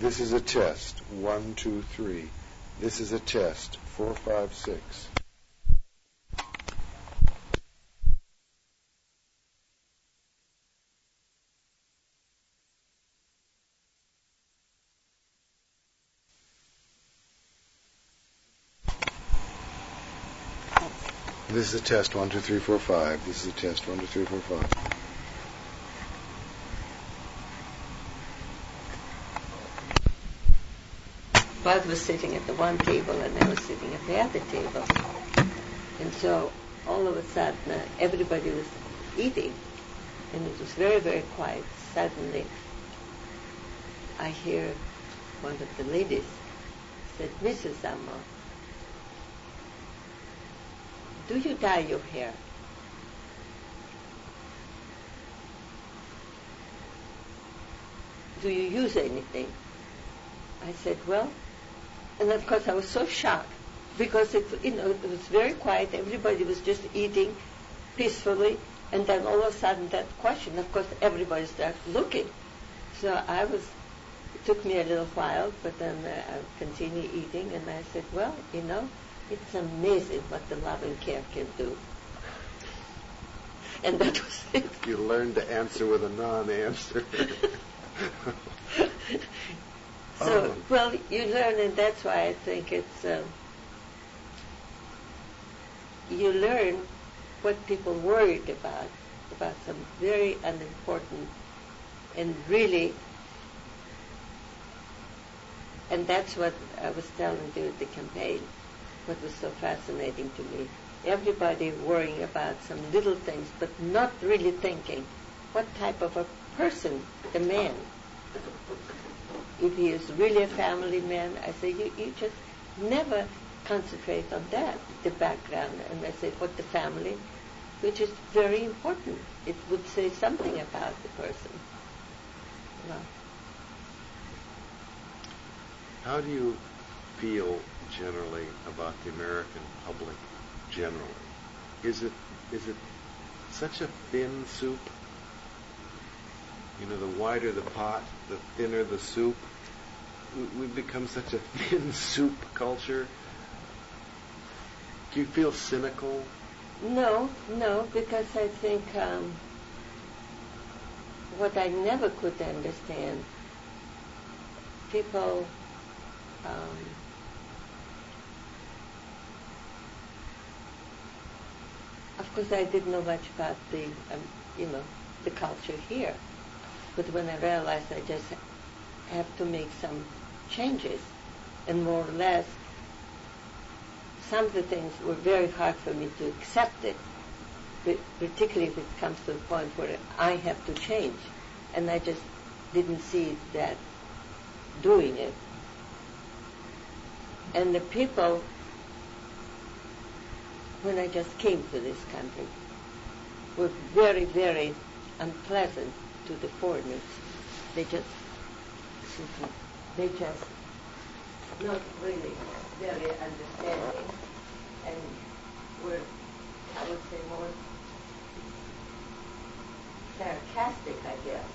This is a test. 1, 2, 3. This is a test. 4, 5, 6. This is a test. 1, 2, 3, 4, 5. This is a test. 1, 2, 3, 4, 5. Bud was sitting at the one table and I was sitting at the other table. And so all of a sudden everybody was eating and it was very, very quiet. Suddenly I hear one of the ladies said, "Mrs. Amma, do you dye your hair?" "Do you use anything?" I said, "Well," and of course I was so shocked because it was very quiet. Everybody was just eating peacefully, and then all of a sudden that question, of course, everybody started looking. So it took me a little while, but then I continued eating, and I said, "Well, it's amazing what the love and care can do." And that was it. You learned to answer with a non-answer. So, well, you learn, and that's why I think it's, you learn what people worried about some very unimportant and really, and that's what I was telling you at the campaign, what was so fascinating to me. Everybody worrying about some little things, but not really thinking what type of a person the man. If he is really a family man, I say, you just never concentrate on that, the background. And I say, what the family, which is very important. It would say something about the person. Well, how do you feel generally about the American public generally? Is it such a thin soup? The wider the pot, the thinner the soup. We've become such a thin soup culture. Do you feel cynical? No, because I think what I never could understand, people of course I didn't know much about the culture here. But when I realized I just have to make some changes, and more or less, some of the things were very hard for me to accept it, particularly if it comes to the point where I have to change, and I just didn't see that doing it. And the people, when I just came to this country, were very, very unpleasant to the foreigners. They just not really very understanding, and were, I would say, more sarcastic, I guess.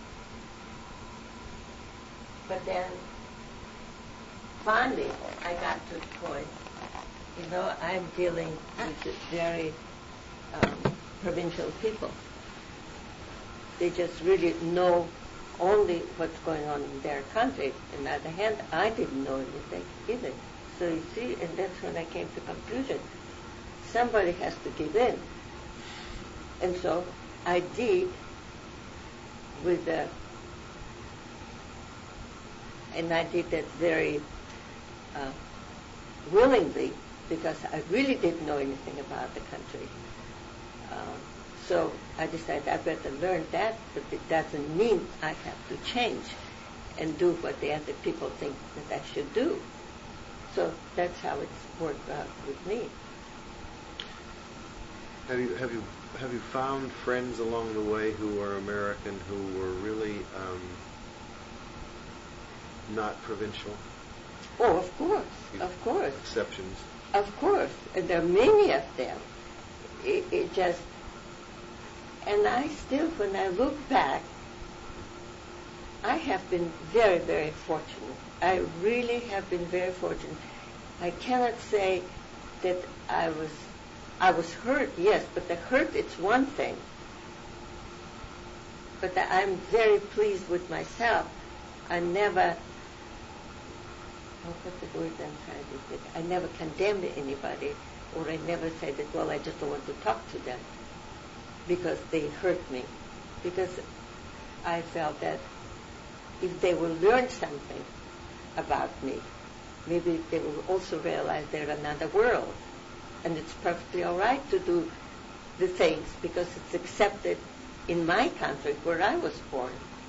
But then finally I got to the point, I'm dealing with very provincial people. They just really know only what's going on in their country. On the other hand, I didn't know anything either. So you see, and that's when I came to the conclusion, somebody has to give in. And so I did with and I did that very willingly, because I really didn't know anything about the country. So I decided I better learn that, but it doesn't mean I have to change and do what the other people think that I should do. So that's how it's worked out with me. Have you found friends along the way who are American who were really not provincial? Oh, of course. Exceptions? Of course. And there are many of them. It just... And I still, when I look back, I have been very, very fortunate. I really have been very fortunate. I cannot say that I was hurt, yes, but the hurt, it's one thing. But I'm very pleased with myself. I never, what's the word I'm trying to think? I never condemned anybody, or I never said that, well, I just don't want to talk to them because they hurt me. Because I felt that if they will learn something about me, maybe they will also realize they're another world. And it's perfectly all right to do the things because it's accepted in my country where I was born.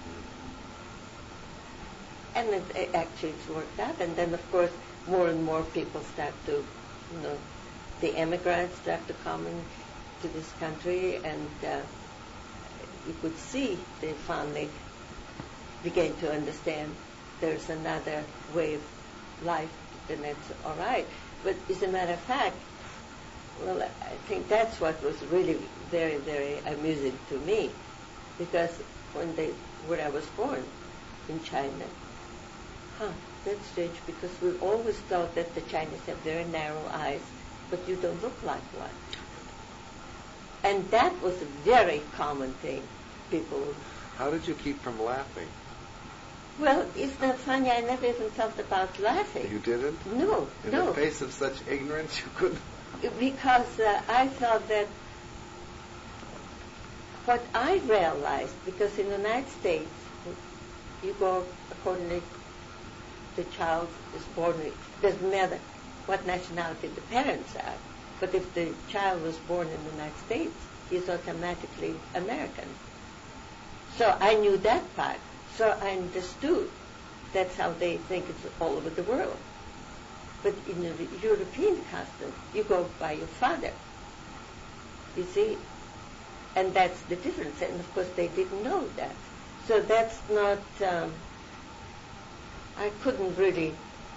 And actually it's worked out. And then, of course, more and more people start to, the immigrants start to come into this country, and you could see they finally began to understand there's another way of life, and it's all right. But as a matter of fact, well, I think that's what was really very, very amusing to me, because where I was born, in China, that's strange, because we always thought that the Chinese have very narrow eyes, but you don't look like one. And that was a very common thing. People. How did you keep from laughing? Well, isn't that funny? I never even thought about laughing. You didn't? No, In the face of such ignorance, you couldn't? Because I thought that what I realized, because in the United States, you go according to the child is born, it doesn't matter what nationality the parents are, but if the child was born in the United States, he's automatically American. So I knew that part. So I understood that's how they think it's all over the world. But in the European custom, you go by your father. You see? And that's the difference. And of course they didn't know that. So that's not, I couldn't really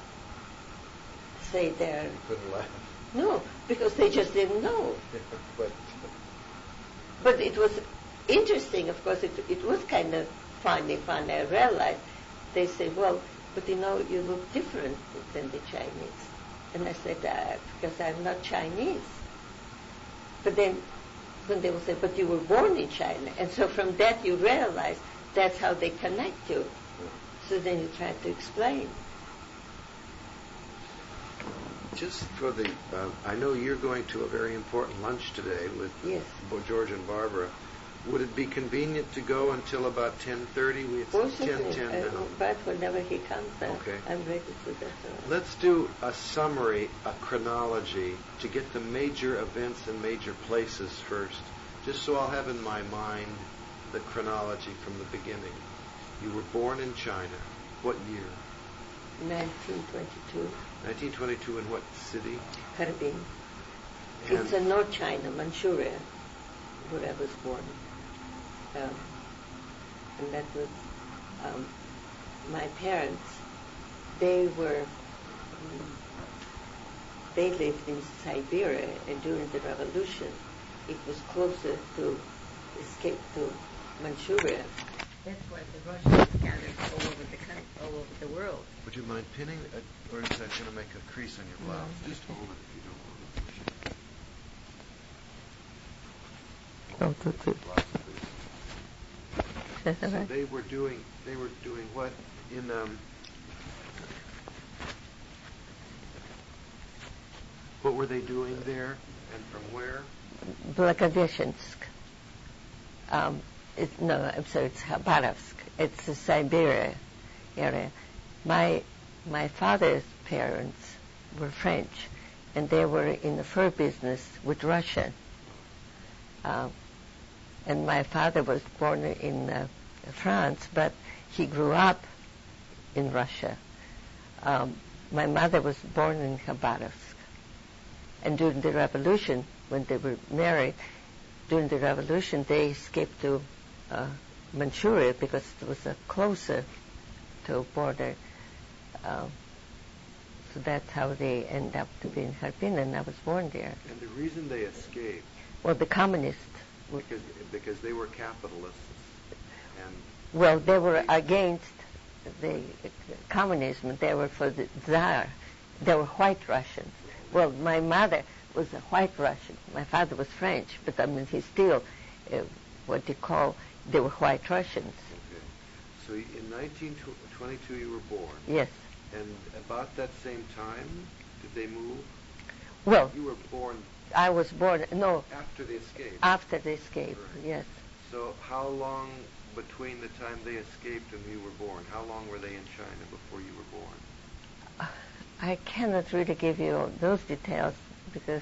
say there. You couldn't laugh? No, because they just didn't know. But it was interesting, of course, it was kind of funny. I realized they say, well, but you look different than the Chinese. And I said, because I'm not Chinese. But then when they will say, but you were born in China. And so from that you realize that's how they connect you. So then you try to explain. Just for the, I know you're going to a very important lunch today with George and Barbara. Would it be convenient to go until about 10:30? It's 10:10 now. But whenever he comes, okay. I'm ready for that. Let's do a summary, a chronology, to get the major events and major places first, just so I'll have in my mind the chronology from the beginning. You were born in China. What year? 1922. 1922 in what city? Harbin. It's in North China, Manchuria, where I was born. And that was my parents. They lived in Siberia, and during the revolution, it was closer to escape to Manchuria. That's why the Russians scattered all over the world. Would you mind pinning, or is that going to make a crease on your blouse? No. Just hold it if you don't want to push it. Oh, that's it. So they were doing what in what were they doing there, and from where? Blagoveschensk. It's Khabarovsk. It's the Siberia area. My father's parents were French, and they were in the fur business with Russia. And my father was born in France, but he grew up in Russia. My mother was born in Khabarovsk. And during the revolution, when they were married, during the revolution, they escaped to Manchuria because it was closer to a border. So that's how they end up to be in Harbin, and I was born there. And the reason they escaped? Well, the communists. Because they were capitalists, and Well, they were against the communism. They were for the Tsar. They were white Russians. Well, my mother was a white Russian. My father was French, but I mean, he's still what you call, they were white Russians. Okay. So in 1922 you were born. Yes. And about that same time, did they move? Well, You were born I was born, no, after the escape. after the escape, Right. yes. So how long between the time they escaped and you were born? How long were they in China before you were born? I cannot really give you those details because,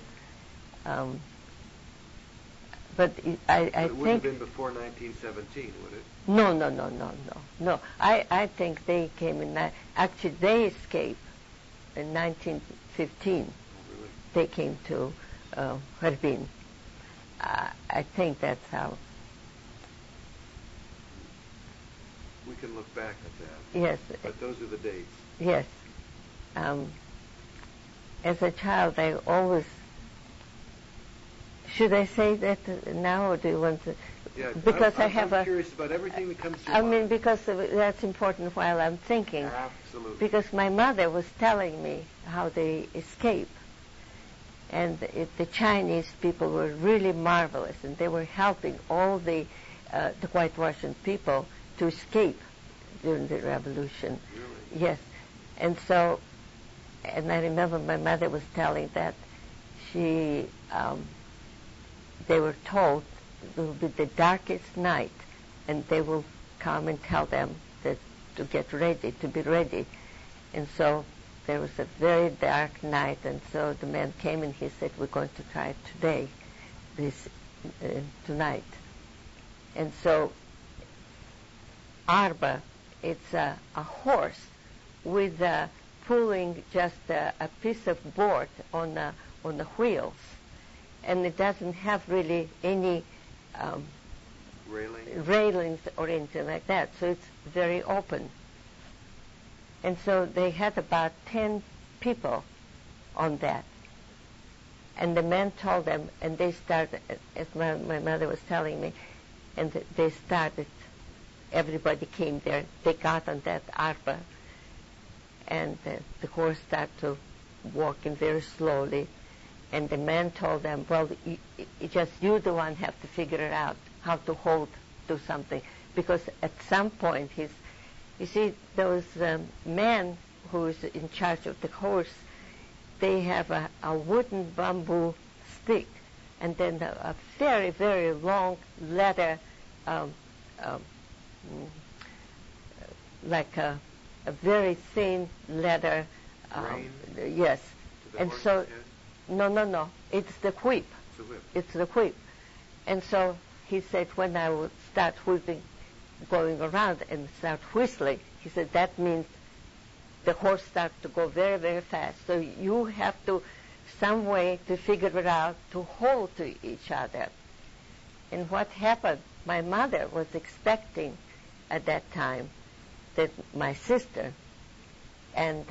but I It wouldn't think... have been before 1917, would it? No. I think they came in... Actually, they escaped in 1915. Oh, really? They came to Harbin. I think that's how... We can look back at that. Yes. But those are the dates. Yes. As a child, I always... Should I say that now, or do you want to... Yeah, because I'm curious about everything that comes to your I mind. mean, because that's important while I'm thinking. Absolutely. Because my mother was telling me how they escaped. And the Chinese people were really marvelous, and they were helping all the White Russian people to escape during the revolution. Really? Yes. And so, and I remember my mother was telling that they were told it will be the darkest night, and they will come and tell them that to get ready, to be ready. And so there was a very dark night, and so the man came and he said, we're going to try it today, tonight. And so Arba, it's a horse with pulling just a piece of board on the wheels, and it doesn't have really any railings or anything like that, so it's very open. And so they had about 10 people on that. And the man told them, and they started, as my mother was telling me, and they started, everybody came there, they got on that arba, and the horse started to walking very slowly, and the man told them, well, you the one have to figure it out, how to do something, because at some point you see, those men who's in charge of the horse, they have a wooden bamboo stick, and then a very, very long leather, like a very thin leather. Yes. And so, head? No, it's the whip. It's the whip. It's the whip. And so he said, when I would start whipping, going around and start whistling, he said that means the horse starts to go very, very fast. So you have to, some way to figure it out, to hold to each other. And what happened, my mother was expecting at that time that my sister, and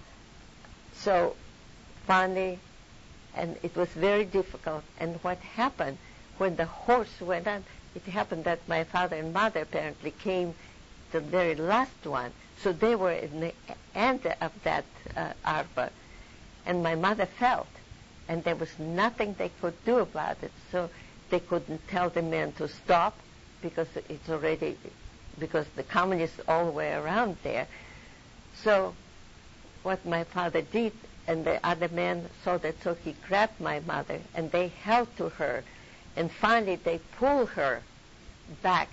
so finally, and it was very difficult. And what happened, when the horse went on, it happened that my father and mother apparently came the very last one. So they were in the end of that arba. And my mother felt, and there was nothing they could do about it. So they couldn't tell the men to stop because because the communists all the way around there. So what my father did, and the other man saw that, so he grabbed my mother and they held to her. And finally, they pulled her back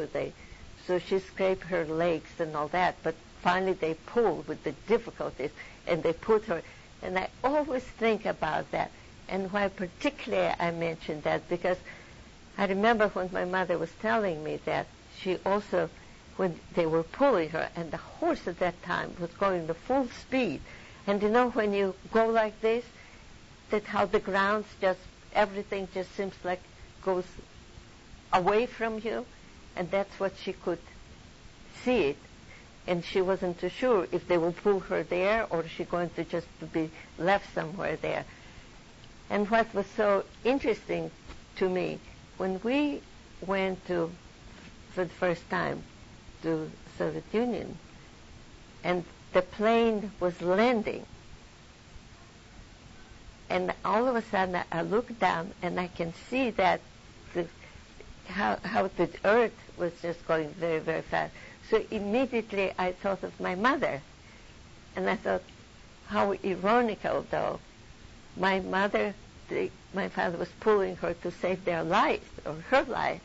so she scraped her legs and all that, but finally they pulled with the difficulties, and they put her, and I always think about that. And why particularly I mentioned that, because I remember when my mother was telling me that, she also, when they were pulling her, and the horse at that time was going the full speed, and you know when you go like this, that how the ground everything just seems like goes away from you, and that's what she could see it, and she wasn't too sure if they will pull her there or is she going to just be left somewhere there. And what was so interesting to me, when we went for the first time to Soviet Union, and the plane was landing. And all of a sudden, I look down and I can see that how the earth was just going very, very fast. So immediately I thought of my mother. And I thought, how ironical, though. My mother, my father was pulling her to save their life, or her life.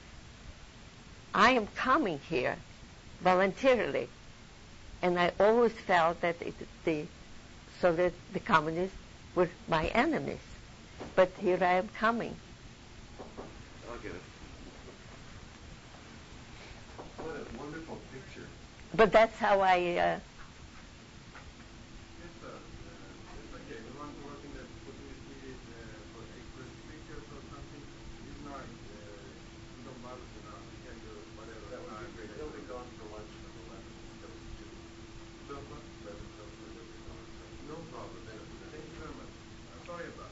I am coming here voluntarily. And I always felt that the communists were my enemies. But here I am coming. I'll get it. What a wonderful picture. But that's how I... Yes, sir. It's okay. We want to work in the publicity for express pictures or something. If not, you don't bother to know. We can do whatever. That would be great. They'll be gone for lunch from 11 till 2. 12 o'clock? 11 till 2, they'll be gone. No problem. Thank you very much. I'm sorry about it.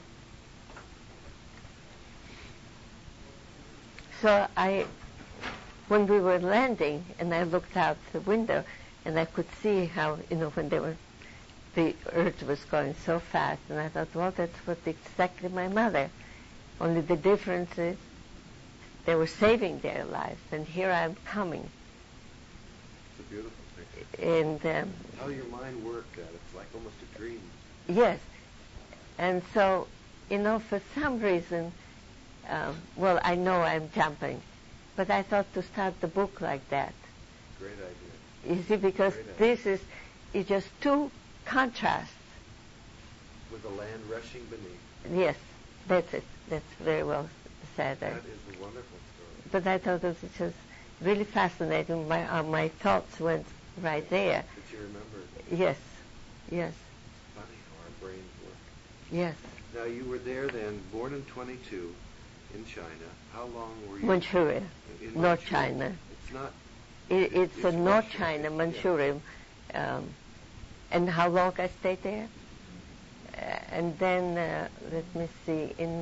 So when we were landing, and I looked out the window, and I could see how, when the earth was going so fast, and I thought, well, that's what exactly my mother. Only the difference is they were saving their lives, and here I'm coming. It's a beautiful picture. And how your mind worked at it. It's like almost a dream. yes, and so, for some reason, well, I know I'm jumping, but I thought to start the book like that. Great idea. You see, because this is just two contrasts. With the land rushing beneath. Yes, that's it. That's very well said. That is a wonderful story. But I thought it was just really fascinating. My thoughts went right there. That you remember. Yes, yes. It's funny how our brains work. Yes. Now, you were there then, born in 22, in China. How long were you? Manchuria, in North Manchuria? China. It's not... It's a North Russia. China, Manchuria. And how long I stayed there? And then, let me see, in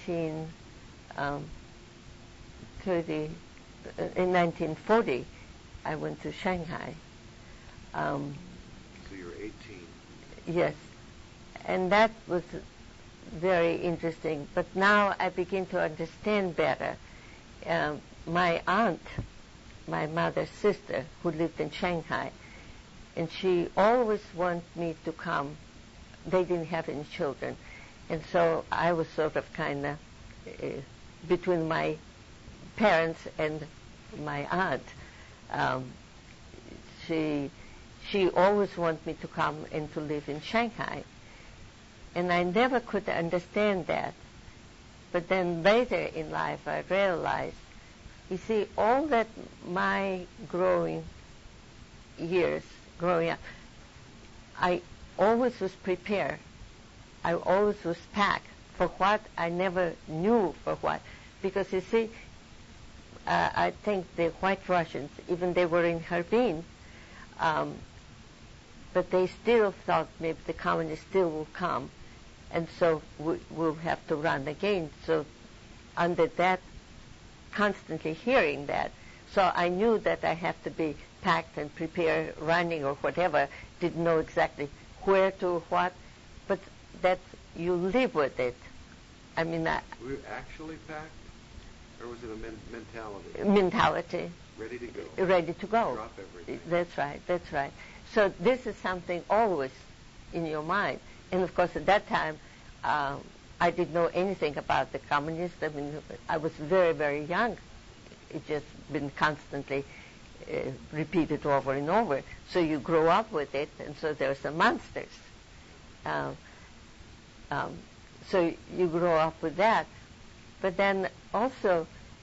1940, I went to Shanghai. So you were 18. Yes. And that was very interesting. But now I begin to understand better. My aunt, my mother's sister, who lived in Shanghai, and she always wanted me to come. They didn't have any children. And so I was sort of kind of between my parents and my aunt. She always wanted me to come and to live in Shanghai. And I never could understand that. But then later in life I realized, you see, all that my growing up, I always was prepared. I always was packed for what I never knew for what. Because you see, I think the White Russians, even they were in Harbin, but they still thought maybe the communists still will come, and so we'll have to run again. So under that, constantly hearing that, so I knew that I have to be packed and prepared, running or whatever, didn't know exactly where to, what, but that you live with it. I mean, Were you actually packed? Or was it a mentality? Mentality. Ready to go. Ready to go. Drop everything. That's right, that's right. So this is something always in your mind. And of course at that time, I didn't know anything about the communists. I mean, I was very, very young. It just been constantly repeated over and over. So you grow up with it, and so there's the monsters. So you grow up with that. But then also,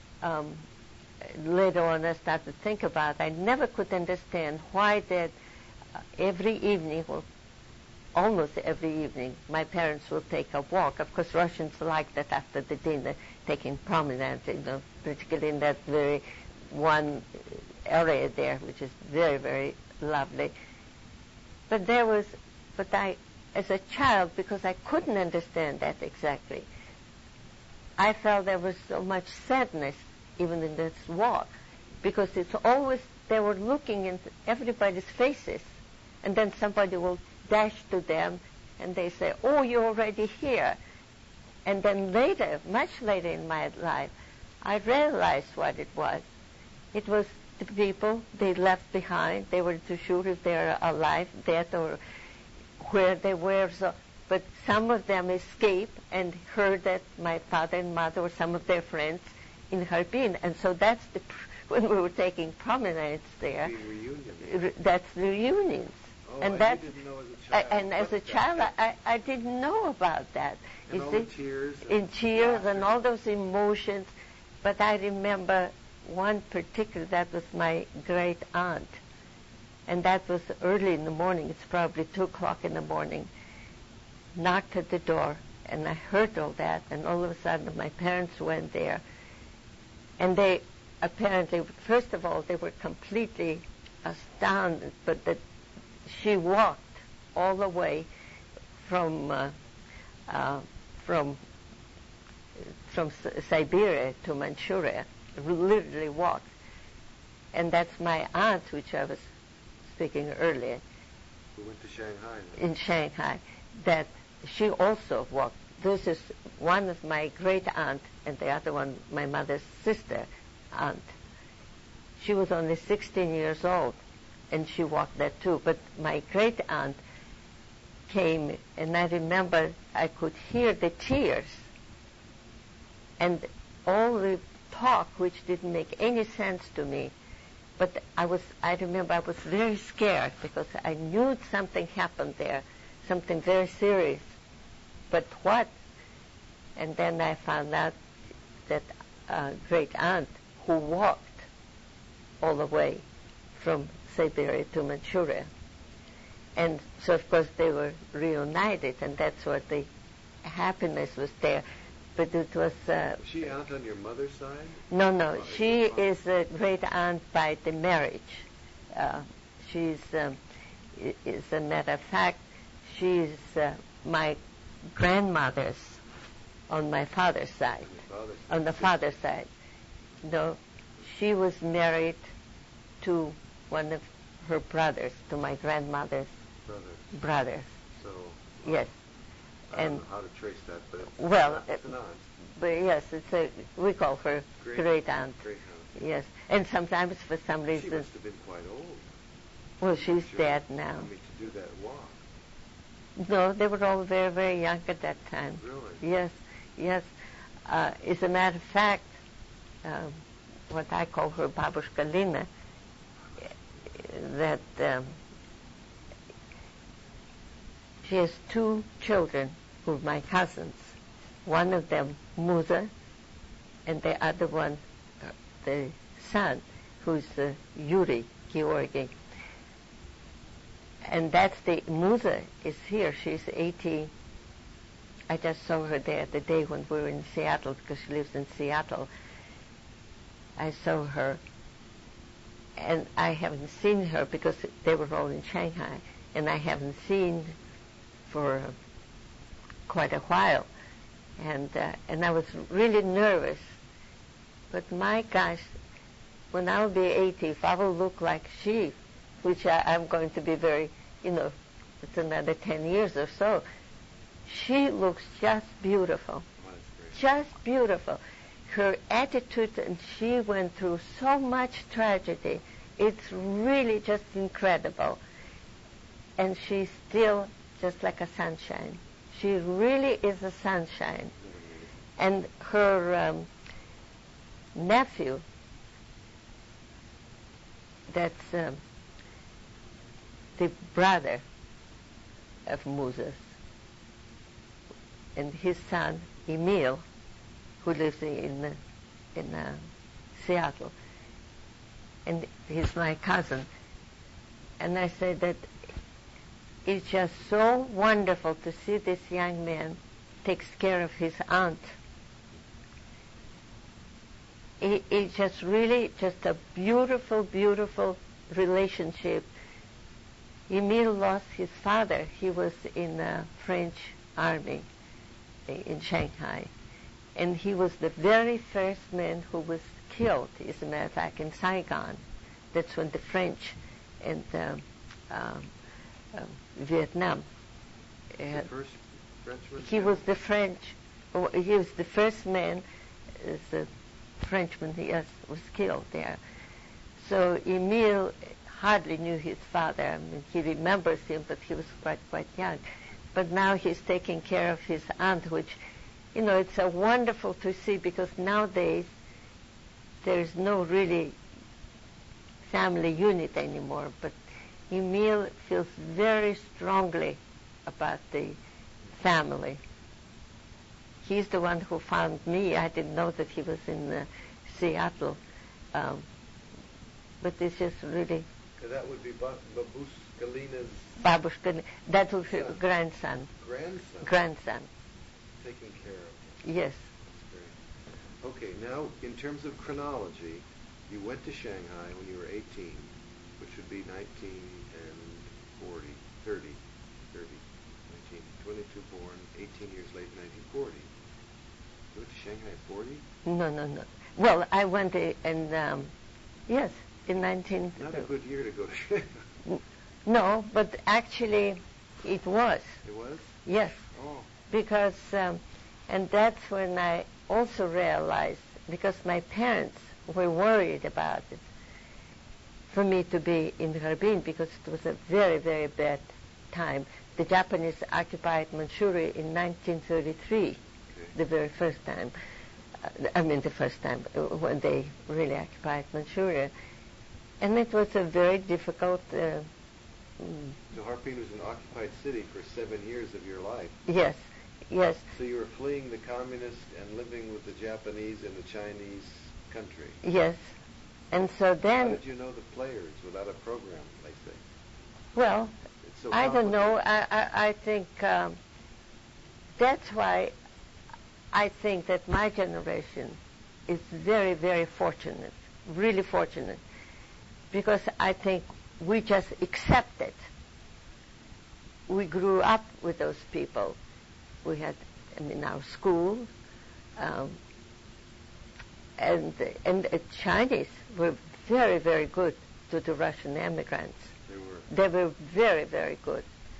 later on I started to think about, I never could understand why that every evening, or almost every evening, my parents will take a walk. Of course, Russians like that after the dinner, taking promenade, particularly in that very one area there, which is very, very lovely. But I, as a child, because I couldn't understand that exactly, I felt there was so much sadness even in this walk, because it's always they were looking in everybody's faces, and then somebody will dash to them, and they say, "Oh, you're already here." And then later, much later in my life, I realized what it was. It was the people they left behind. They weren't too sure if they're alive, dead, or where they were. So, but some of them escaped and heard that my father and mother or some of their friends in Harbin. And so that's when we were taking promenades there. That's the reunions. Oh, and that's, you didn't know as a child. And as a child, I didn't know about that. And all the tears. In tears and all those emotions. But I remember one particular, that was my great aunt. And that was early in the morning. It's probably 2 o'clock in the morning. Knocked at the door, and I heard all that. And all of a sudden, my parents went there. And they apparently, first of all, they were completely astounded, but that she walked all the way from Siberia to Manchuria, literally walked. And that's my aunt, which I was speaking earlier. Who went to Shanghai. In Shanghai, that she also walked. This is one of my great aunt, and the other one, my mother's sister aunt. She was only 16 years old, and she walked that too. But my great aunt came, and I remember I could hear the tears and all the talk, which didn't make any sense to me. But I remember I was very scared because I knew something happened there, something very serious. But what? And then I found out that great aunt who walked all the way from Siberia to Manchuria. And so, of course, they were reunited, and that's what the happiness was there. But it was... was she aunt on your mother's side? No. She is a great aunt by the marriage. She's, as a matter of fact, she's my grandmother's on my father's side. On the father's side. No, she was married to one of her brothers, to my grandmother's brother. So... yes. I don't know how to trace that, but it's an aunt. But yes, we call her great aunt. Great aunt. Yes, and sometimes for some reason... She must have been quite old. Well, she's dead now. I mean, to do that walk. No, they were all very, very young at that time. Really? Yes. As a matter of fact, what I call her Babushka Lina, that she has 2 children who are my cousins. One of them, Musa, and the other one, the son, who's Yuri Georgi. And that's Musa is here. She's 80. I just saw her there the day when we were in Seattle, because she lives in Seattle. I saw her, and I haven't seen her because they were all in Shanghai, and I haven't seen for quite a while, and I was really nervous. But my gosh, when I'll be 80, if I will look like she, which I'm going to be very, it's another 10 years or so, she looks just beautiful. Just beautiful. Her attitude, and she went through so much tragedy. It's really just incredible. And she's still just like a sunshine. She really is a sunshine. And her nephew, that's the brother of Moses, and his son, Emil, who lives in Seattle. And he's my cousin. And I said that it's just so wonderful to see this young man takes care of his aunt. It's just really just a beautiful, beautiful relationship. Emil lost his father. He was in the French army in Shanghai. And he was the very first man who was killed, as a matter of fact, in Saigon. That's when the French and Vietnam. The first Frenchman? He was the French. He was the first man. The Frenchman, yes, was killed there. So Emile hardly knew his father. I mean, he remembers him, but he was quite young. But now he's taking care of his aunt, which, it's a wonderful to see, because nowadays there's no really family unit anymore. But Emile feels very strongly about the family. He's the one who found me. I didn't know that he was in Seattle. But it's just really... That would be Babushkalina's... Babushka, that was her grandson. Grandson. Taking care of him. Yes. That's great. Okay, now, in terms of chronology, you went to Shanghai when you were 18, which would be 22 born, 18 years late, 1940. You went to Shanghai at 40? No. Well, I went yes, in 19... Not a good year to go to Shanghai. No, but actually it was. It was? Yes. Oh. Because, and that's when I also realized, because my parents were worried about it, for me to be in Harbin, because it was a very, very bad time. The Japanese occupied Manchuria in 1933, the very first time. The first time when they really occupied Manchuria. And it was a very difficult... So Harbin was an occupied city for 7 years of your life. Yes. So you were fleeing the communists and living with the Japanese in the Chinese country. Yes. And so then... How did you know the players without a program, they say? Well, so I don't know. I think that's why I think that my generation is very, very fortunate, really fortunate, because I think we just accept it. We grew up with those people. We had, our school, and the Chinese were very, very good to the Russian immigrants. They were very, very good.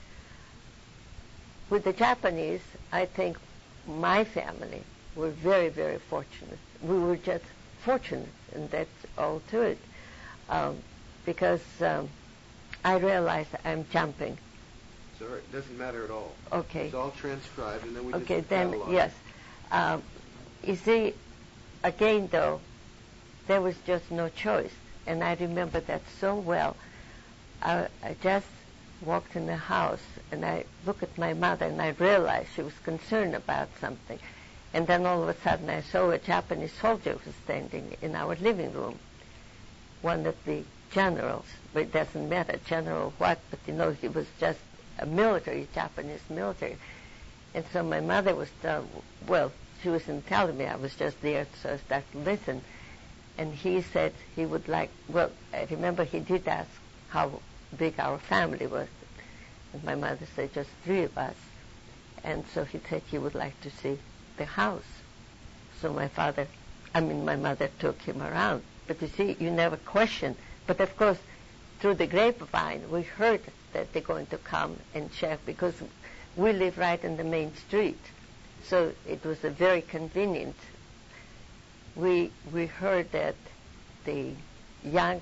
With the Japanese, I think my family were very, very fortunate. We were just fortunate, and that's all to it. Because I realize I'm jumping. Sorry, it doesn't matter at all. Okay. It's all transcribed, and then we okay, just then, catalog. Yes. You see, again, though, there was just no choice. And I remember that so well. I just walked in the house, and I looked at my mother, and I realized she was concerned about something. And then all of a sudden I saw a Japanese soldier was standing in our living room, one of the generals, but it doesn't matter, general what, but he was just a military, Japanese military. And so my mother was, she wasn't telling me, I was just there, so I started to listen. And he said he would like, I remember he did ask how big our family was. And my mother said just 3 of us. And so he said he would like to see the house. So my mother took him around. But you see, you never question. But of course, through the grapevine, we heard that they're going to come and check, because we live right in the main street. So it was a very convenient. We heard that the young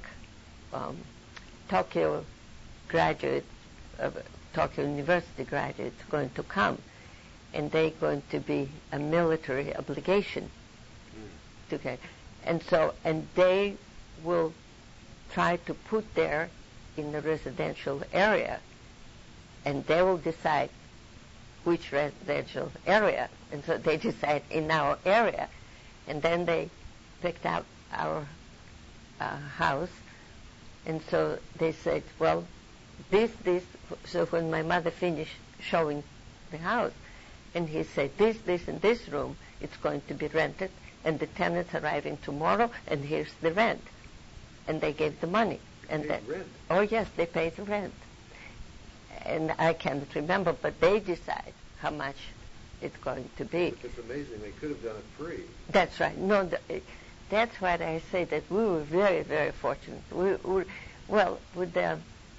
Tokyo graduate, Tokyo University graduates going to come, and they're going to be a military obligation. Okay. And they will try to put there in the residential area, and they will decide which residential area. And so they decide in our area, and then they picked out our house. And so they said, this. So when my mother finished showing the house, and he said, this, and this room, it's going to be rented, and the tenant's arriving tomorrow, and here's the rent. And they gave the money. And rent? Oh, yes, they paid the rent. And I can't remember, but they decide how much it's going to be. It's amazing. They could have done it free. That's right. No, that's why I say that we were very, very fortunate. Well, with the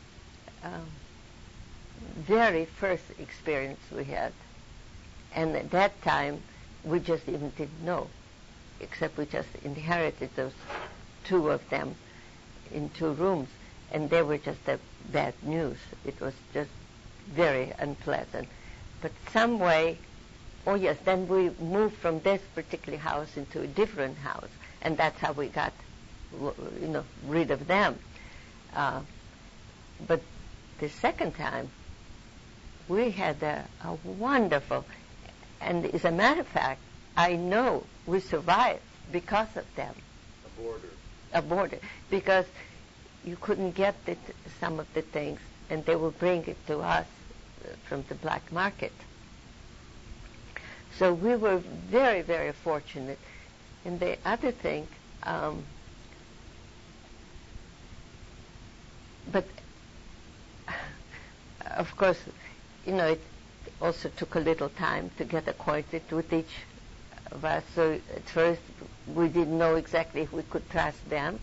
very first experience we had, and at that time, we just even didn't know, except we just inherited those two of them in 2 rooms, and they were just a bad news. It was just very unpleasant. But some way, oh yes, then we moved from this particular house into a different house, and that's how we got, rid of them. But the second time, we had a wonderful, and as a matter of fact, I know we survived because of them. A border. Because you couldn't get some of the things, and they would bring it to us from the black market. So we were very, very fortunate. And the other thing, but of course, it also took a little time to get acquainted with each of us. So at first, we didn't know exactly if we could trust them.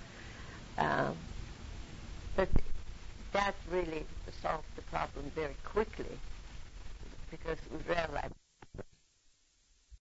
But that really solved the problem very quickly, because we realized